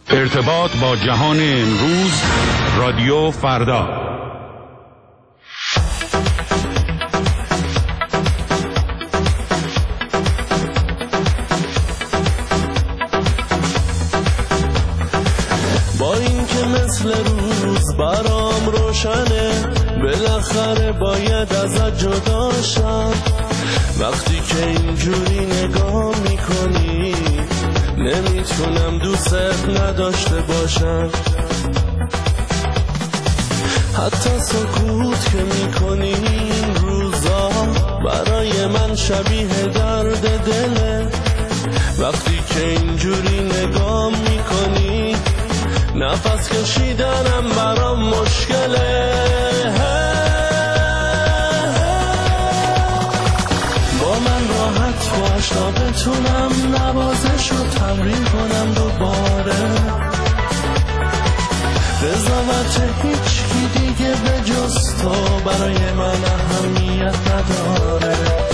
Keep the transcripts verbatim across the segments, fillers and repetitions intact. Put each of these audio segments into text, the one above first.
ارتباط با جهان امروز، رادیو فردا. با این که مثل روز برام روشنه، بالاخره باید ازت جدا شم. وقتی که اینجوری نگاه میکنی نمیتونم دوست نداشته باشم. حتی سکوت که میکنی این روزا برای من شبیه درد دله. وقتی که اینجوری نگاه میکنی نفس کشیدنم برام مشکله. با من راحت باش تا بتونم نوازش رو تمرین کنم دوباره. قضاوت هیچ کی دیگه به جز تو برای من اهمیت نداره.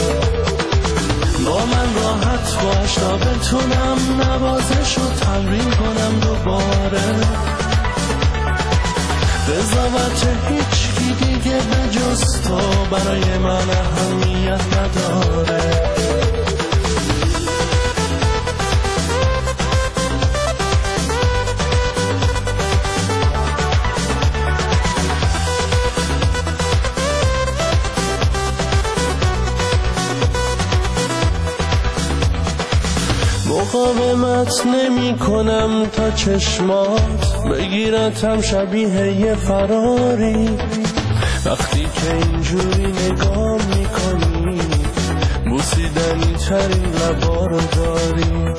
با من راحت باش تا بتونم نوازش رو تمرین کنم دوباره. قضاوت هیچ کی دیگه به جز تو برای من اهمیت نداره. مقاومت نمی کنم تا چشمات بگیرتم شبیه یه فراری. وقتی که اینجوری نگاه می کنی بوسیدنی ترین لبا رو داری.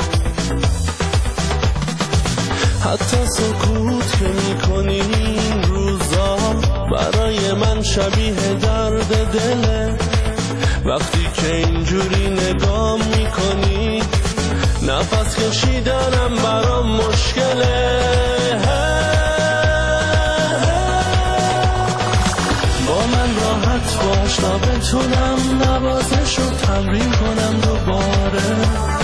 حتی سکوت که می کنی این روزا برای من شبیه درد دله. وقتی که اینجوری نگاه می کنی نفس کشیدنم برام مشکله. با من راحت باش تا بتونم نوازش رو تمرین کنم دوباره.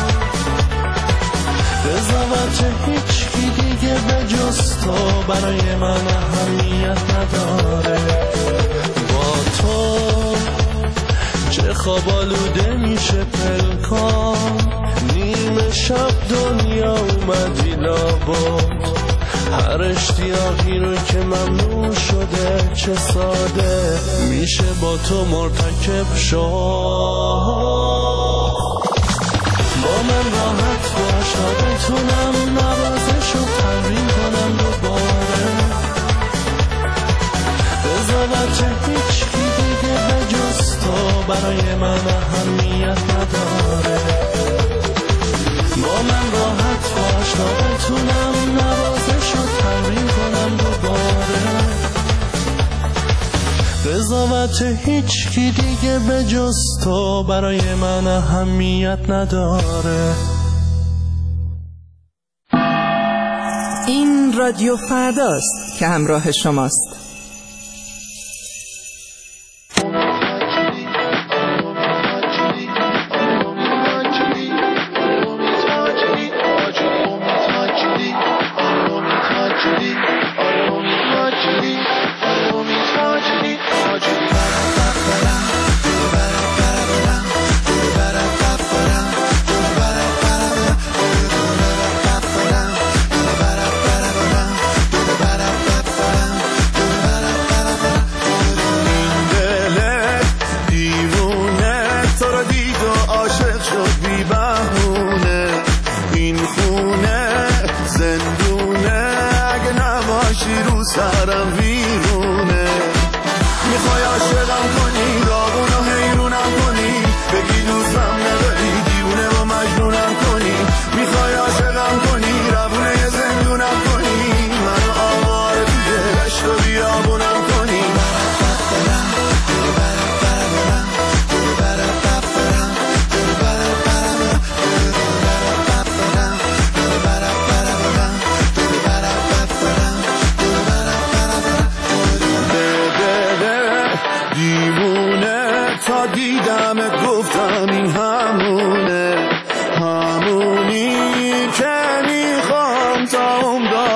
قضاوت هیچ کی دیگه به جز تو برای من اهمیت نداره. با تو چه خواب آلوده میشه پلکان. نیمه شب دنیا اومدی لابد. هر اشتیاقی رو که ممنوع شده چه ساده میشه با تو مرتکب شد. با من راحت باش تا بتونم نوازش رو تمرین کنم دوباره. قضاوت هیچ کی دیگه به جز تو برای من اهمیت نداره. با من راحت باش تا بتونم نوازش رو تمرین کنم دوباره. قضاوت هیچ کی دیگه به جز تو برای من اهمیت نداره. این رادیو فرداست که همراه شماست. همونی که میخوام تا عمرم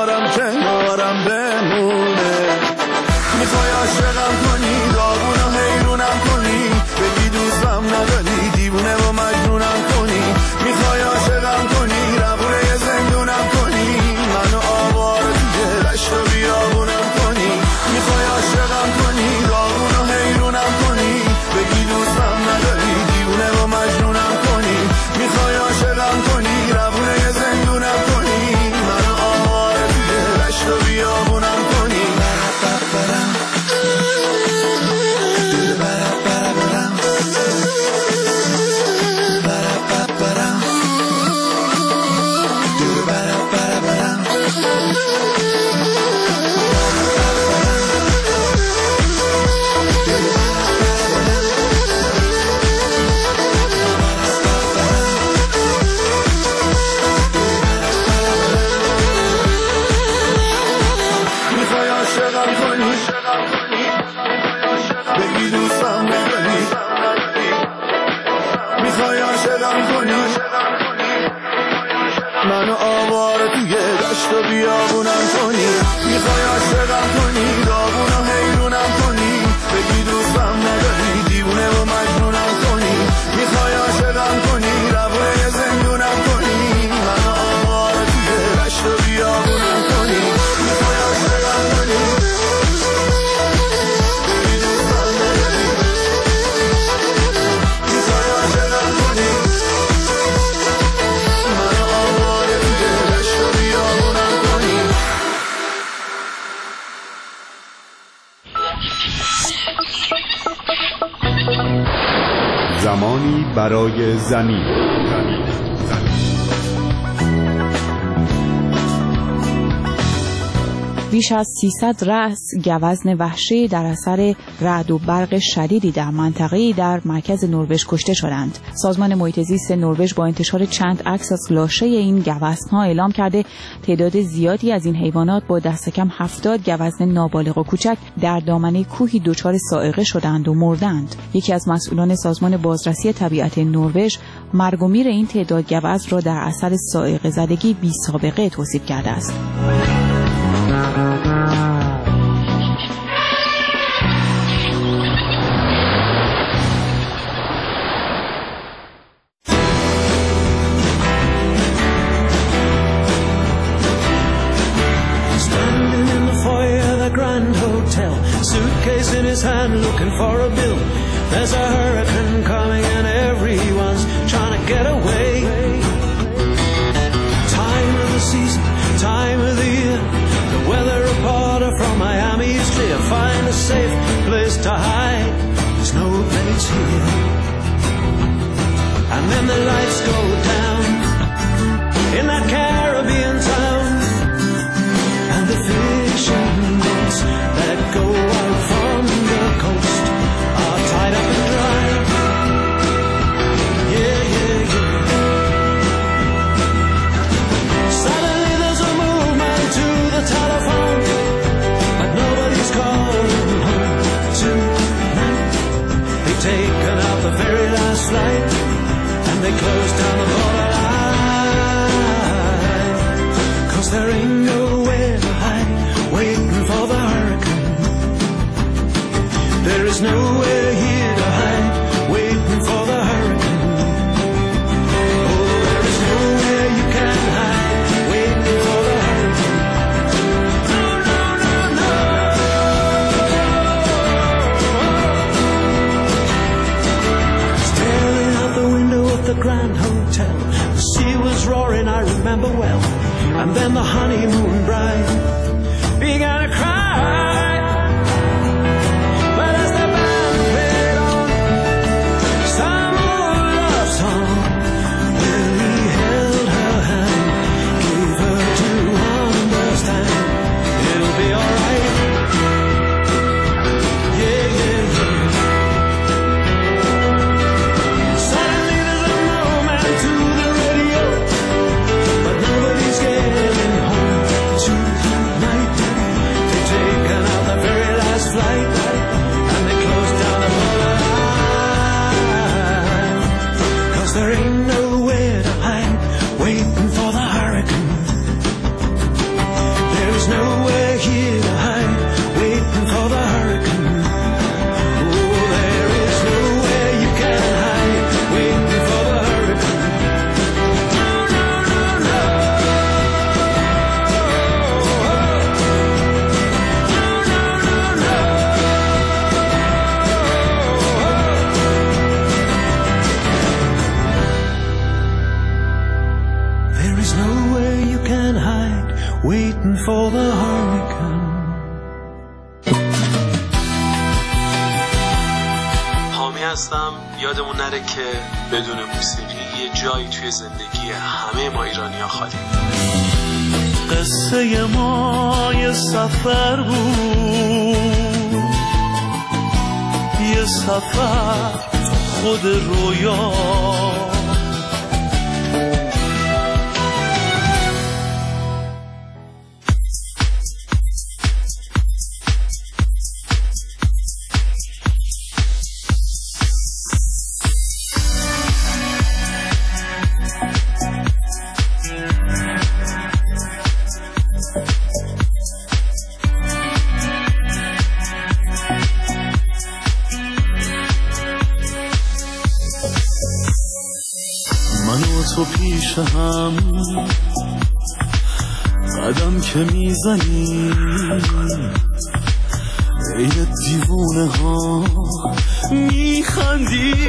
منو آواره توی دشت و بیابونم کنی، میخوای عاشقم کنی، داغون و حیرونم کنی، بگی دوستم نداری، دیوونه و مجنونم کنی، میخوای عاشقم کنی، روی زندونم کنی، منو آواره توی دشت و بیابونم کنی، میخوای عاشقم کنی، بگی دوستم نداری، میخوای عاشقم کنی، منو آواره توی دشت و بیابونم کنی. زمانی برای زمین. بیش از سیصد رأس گوزن وحشی در اثر رعد و برق شدیدی در منطقه‌ای در مرکز نروژ کشته شدند. سازمان محیط زیست نروژ با انتشار چند عکس از لاشه این گوزن‌ها اعلام کرده تعداد زیادی از این حیوانات با دست کم هفتاد گوزن نابالغ و کوچک در دامنه کوهی دچار صاعقه شدند و مردند. یکی از مسئولان سازمان بازرسی طبیعت نروژ مرگ و میر این تعداد گوزن را در اثر صاعقه زدگی بی سابقه توصیف کرده است. Suitcase in his hand looking for a bill. There's a hurricane coming and everyone's trying to get away. Time of the season, time of the year. The weather reporter from Miami is clear. Find a safe place to hide. There's no place here. And then the lights go down in that Caribbean town. And the fishing boats that go out from the coast are tied up and dry. Yeah, yeah, yeah. Suddenly there's a movement to the telephone, but nobody's calling home tonight. They've taken out the very last flight, and they closed down the borderline. 'Cause there ain't nowhere to hide, waiting for the hurricane. There is nowhere here to hide, waiting for the hurricane. Oh, there is nowhere you can hide, waiting for the hurricane. No, no, no, no. Staring out the window of the Grand Hotel, the sea was roaring, I remember well. And then the honeymoon bride began to cry. But as the band played on some old love song, well, he held her hand, gave her to understand it'll be alright. Yeah, yeah, yeah. Suddenly there's a moment to the radio, but nobody's getting home tonight. They've taken out the very last flight, and they closed down the borderline. 'Cause there ain't nowhere to hide, waiting for the hurricane. There is nowhere here to hide, waiting for the hurricane. Oh, there is nowhere you can hide, waiting for the hurricane. No, no, no, no. No, no, no, no. There is nowhere you can hide, waiting for the hurricane. حامی هستم. یادمون نره که بدون موسیقی یه جایی توی زندگی همه ما ایرانی‌ها خالی. قصه ما یه سفر بود، یه سفر خود رویا. پیش هم قدم که میزنی عین دیوونه ها میخندی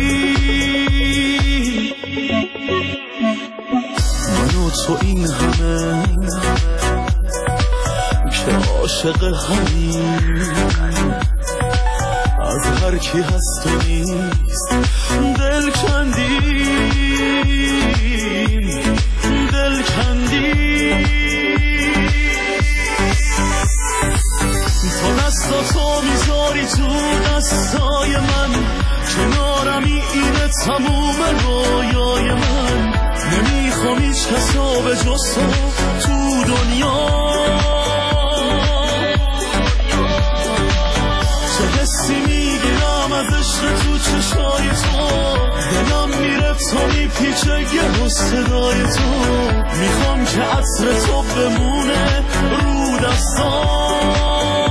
من و تو این همه که عاشق همین از هر کی هست و نیست دل کندیم دل کندیم تو دستا تو میذاری تو دستای من کنارمی اینه تموم رویای من نمیخوام هیچ کسا به جز تو تو دنیا چه حسی میگیرم از عشق تو چشای تو دلم میره تا میپیچه یه صدای تو میخوام که عطر تو بمونه رو دستام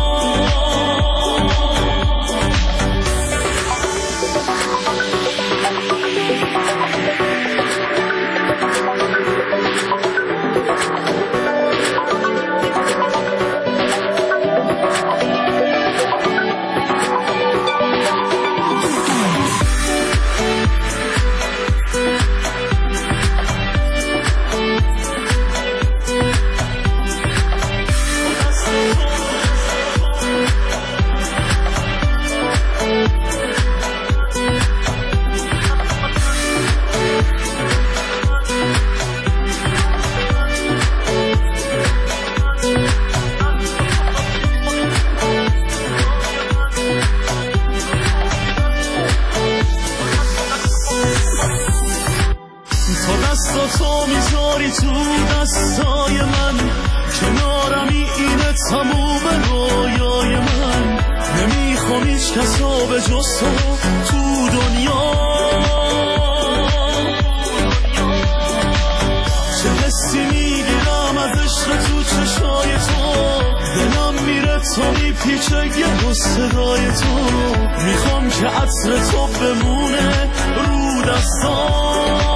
تو میذاری تو دستای من کنارمی اینه تموم رویای من نمیخوام هیچ کسا به جز تو تو دنیا چه حسی میگیرم از عشق تو چشای تو دلم میره تا میپیچه یه صدای تو میخوام که عطر تو بمونه رو دستام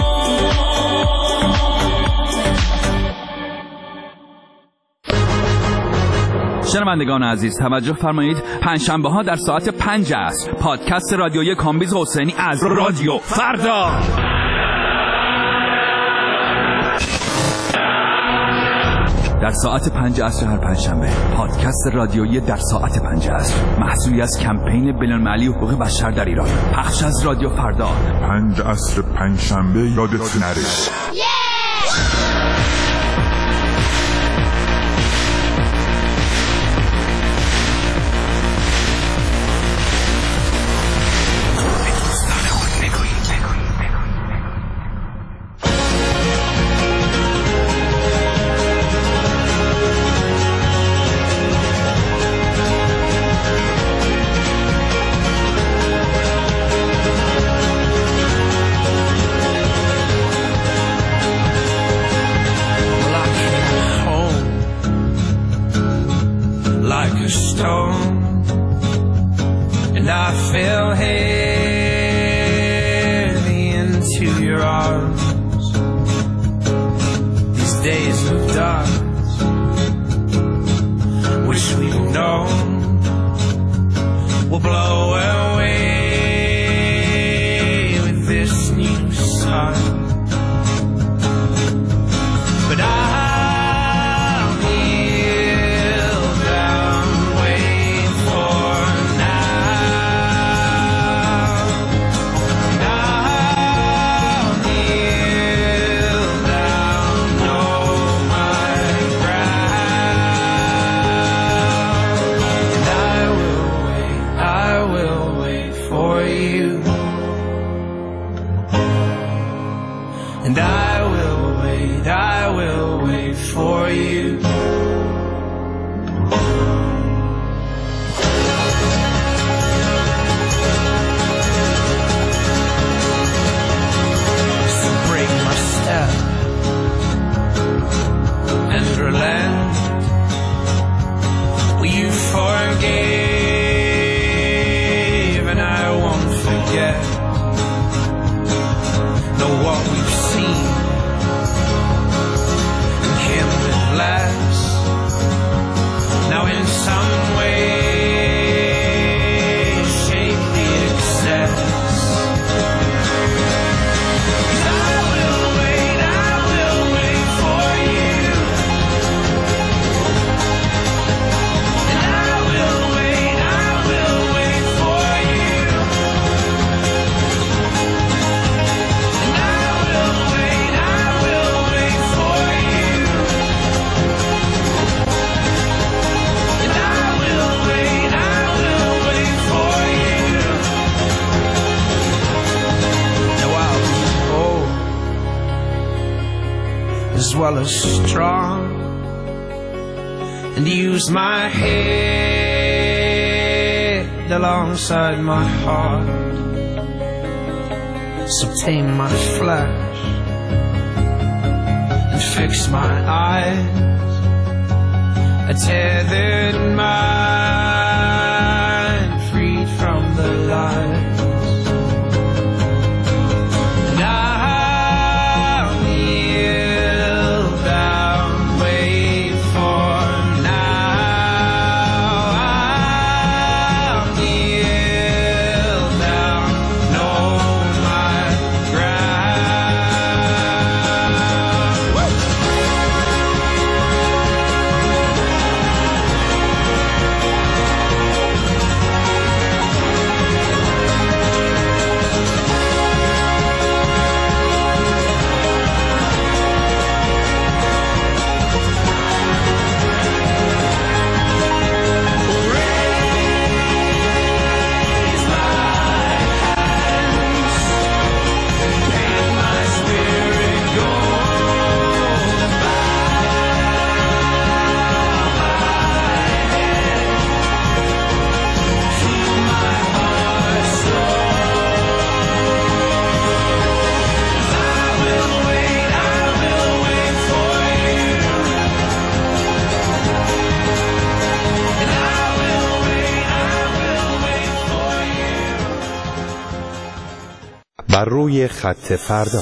شنوندگان عزیز توجه فرمایید پنجشنبه ها در ساعت پنج عصر پادکست رادیویی کامبیز حسینی از رادیو فردا در ساعت پنج عصر هر پنجشنبه پادکست رادیویی در ساعت پنج عصر محصولی از کمپین بین‌المللی حقوق بشر در ایران پخش از رادیو فردا پنج عصر پنجشنبه یادت نره was strong and used my head alongside my heart, so tame my flesh and fix my eyes. I tethered mine, freed from the lies. بر روی خط فردا.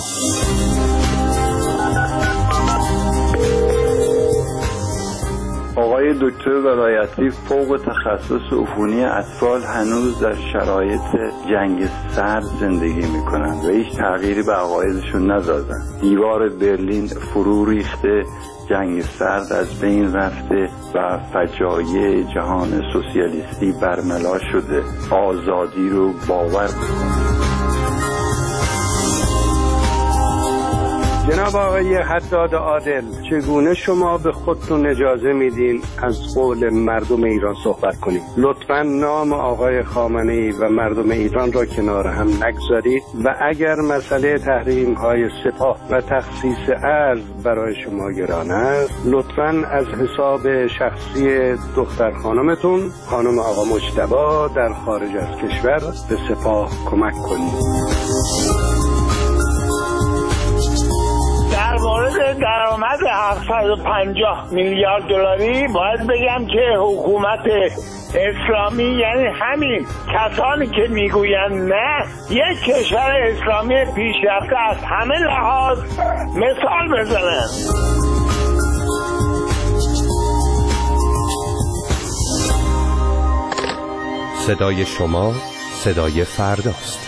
آقای دکتر ولایتی فوق تخصص عفونی اطفال هنوز در شرایط جنگ سرد زندگی میکنند و هیچ تغییری به عقایدشون نزدن. دیوار برلین فرو ریخته، جنگ سرد از بین رفته و فجایع جهان سوسیالیستی برملا شده. آزادی رو باور کنید. جناب آقای حداد عادل، چگونه شما به خودتون اجازه میدین از قول مردم ایران صحبت کنید؟ لطفاً نام آقای خامنه‌ای و مردم ایران را کنار هم نگذارید و اگر مسئله تحریم های سپاه و تخصیص ارز برای شما گران است، لطفاً از حساب شخصی دختر خانمتون، خانم آقا مجتبی در خارج از کشور، به سپاه کمک کنید. در مورد درآمد هفتصد و پنجاه میلیارد دلاری باید بگم که حکومت اسلامی، یعنی همین کسانی که میگویند نه، یک کشور اسلامی پیشرفته از همه لحاظ مثال بزنن. صدای شما صدای فرداست.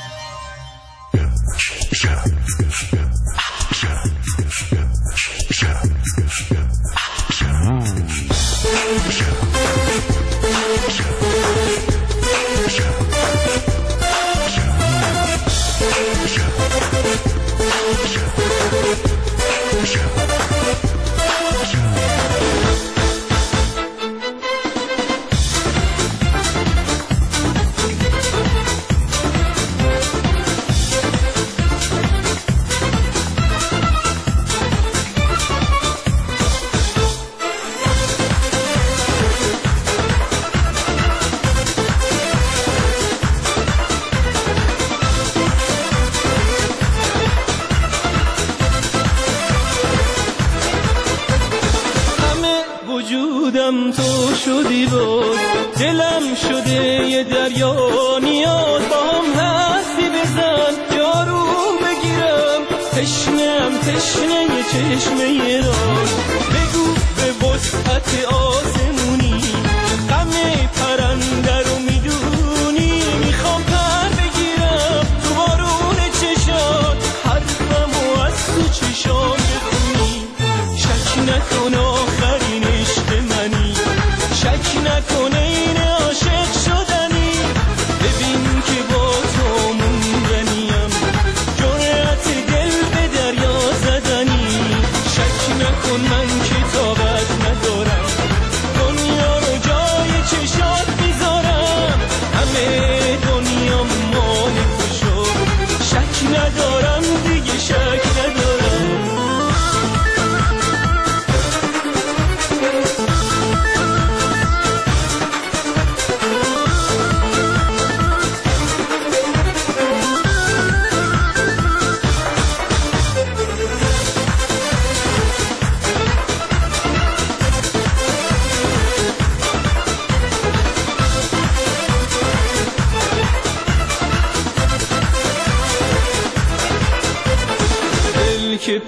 وجودم تو شدی بود، دلم شده یه دریا نیاز، با هم هستی بزن جاروم بگیرم، تشنم تشنه یه چشمه راز، بگو به وسعت آسمونی غم پرنده رو میدونی، میخوام پر بگیرم تو بارون چشات، حرفمو از تو چشام بخونی، شک نکن آخرین عشق منی، شک نکن این عاشق شدنی، ببین که با تو موندنیم، جرأت دل به دریا زدنی، شک نکن من که طاقت ندارم، دنیا رو جای چشات میذارم، همه دنیا مال تو شد، شک ندارم دیگه، شک ندارم.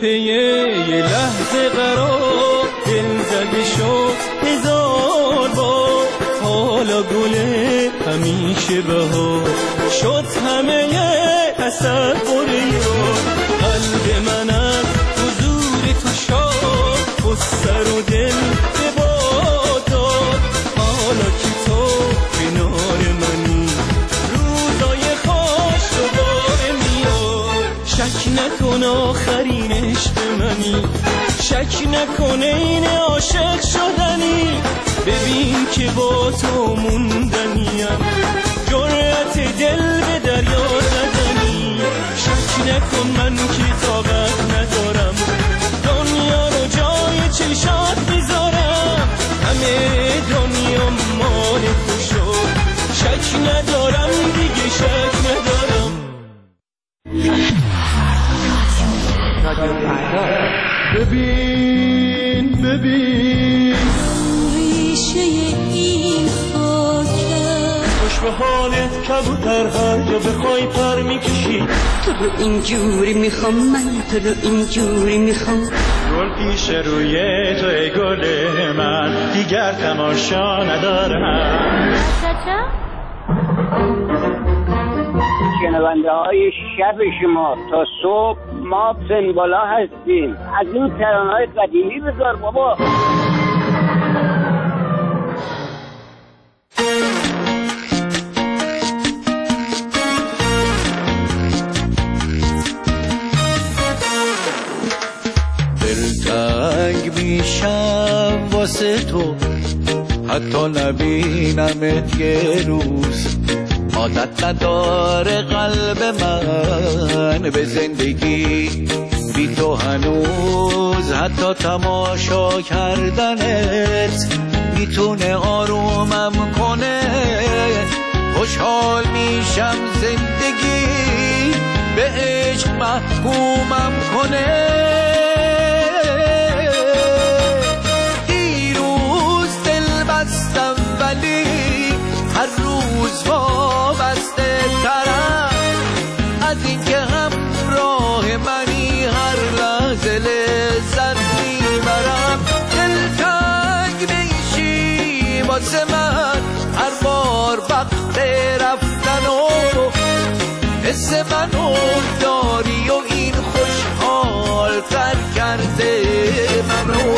پی یه لحظه قرار دل زده شد هزار بار، حالا گله همیشه بهار شد همه تصور یار. قلب من از حضور تو شاد و سر و دل به باد داد، حالا که تو کنار منی روزای خوش دوباره میاد. شک نکن آخرین عشق منی، شک نکن این عاشق شدنی، ببین که با تو موندنیم، جرأت دل به دریا زدنی. شک نکن من که طاقت ندارم دنیا رو جای چشات بذارم، همه دنیا مال تو شد، شک ندارم دیگه شک ندارم. ببین ببین ریشه این خاکه، خوش به حالت کبوتر هر جا بخوای پر میکشی. تو رو اینجوری میخوام، من تو رو اینجوری میخوام. گل پیش روی تو ای گل من، دیگر تماشا ندارم. شنونده های شب شما تا صبح ما پسن بالا هستیم. از این ترانه های قدیمی بذار بابا. دلتنگ میشم واسه تو، حتی نبینمت یه روز. عادت نداره قلب من به زندگی بی تو هنوز، حتی تماشا کردنت میتونه آرومم کنه. خوشحال میشم زندگی به عشق محکومم کنه. دیروز دل بستم ولی هر روز وابسته ترم از این که همراه منی، هر لحظه لذت میبرم. دلتنگ میشی واسه من هر بار وقت رفتن و حس منو داری و این خوشحال تر کرده منو.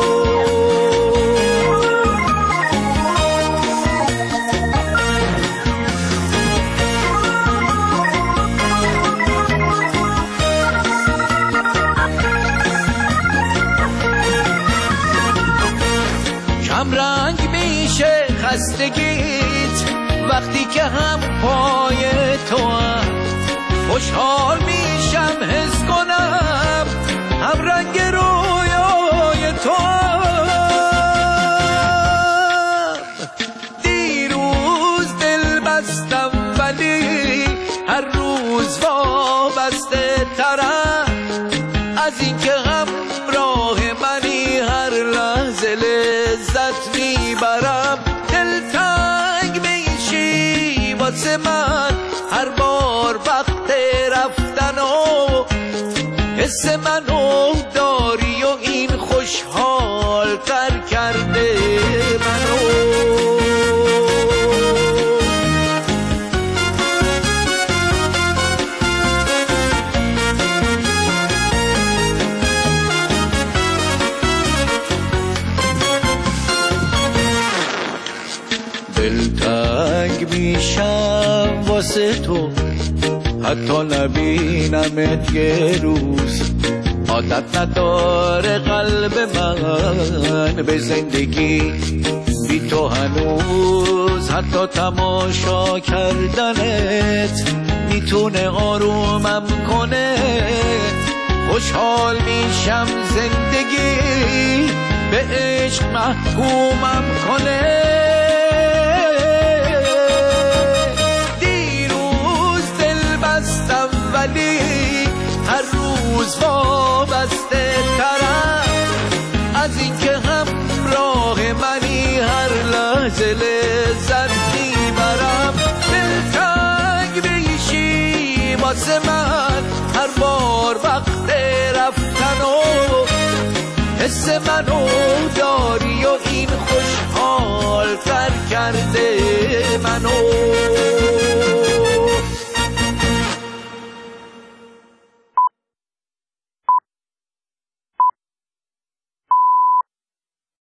رنگ میشه خستگیت وقتی که هم پای تو هم. خوشحال میشم حس کنم هم رنگ رویای تو هم. دیروز دل بستم ولی هر روز وابسته ترم از این که همراه منی، هر لحظه لذت میبرم. دلتنگ میشی واسه من هر بار وقت رفتن و حس منو داری و این خوشحال تر کرده منو. دلتنگ میشم واسه تو، حتی نبینمت یه روز. عادت نداره قلب من به زندگی بی تو هنوز، حتی تماشا کردنت میتونه آرومم کنه. خوشحال میشم زندگی به عشق محکومم کنه. ولی هر روز وابسته ترم از این که همراه منی، هر لحظه لذت میبرم. دلتنگ میشی واسه من هر بار وقت رفتن منو داری و این خوشحال تر کرده